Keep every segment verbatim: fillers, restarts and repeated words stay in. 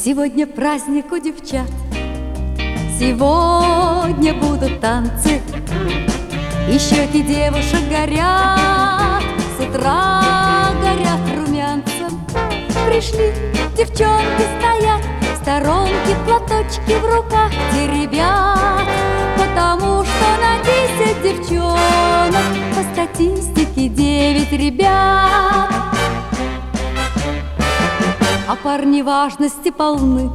Сегодня праздник у девчат, сегодня будут танцы, и щеки девушек горят, с утра горят румянцем. Пришли, девчонки стоят, в сторонке платочки в руках теребят, потому что на десять девчонок по статистике девять ребят. А парни важности полны,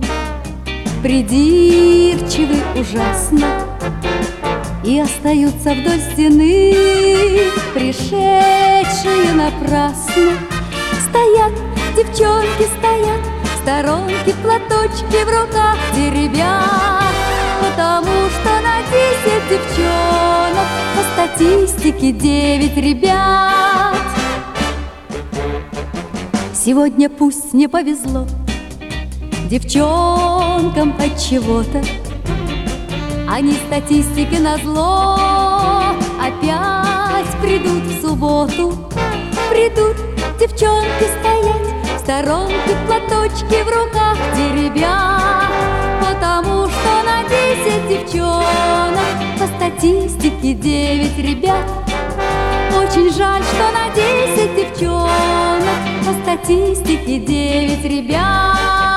придирчивы ужасно, и остаются вдоль стены, пришедшие напрасно. Стоят, девчонки стоят, в сторонке платочки в руках теребят, потому что на десять девчонок по статистике девять ребят. Сегодня пусть не повезло девчонкам от чего-то, они статистике назло опять придут в субботу. Придут девчонки стоять, в сторонке платочки в руках теребят, потому что на десять девчонок по статистике девять ребят. Очень жаль, что на десять девчонок по статистике девять ребят.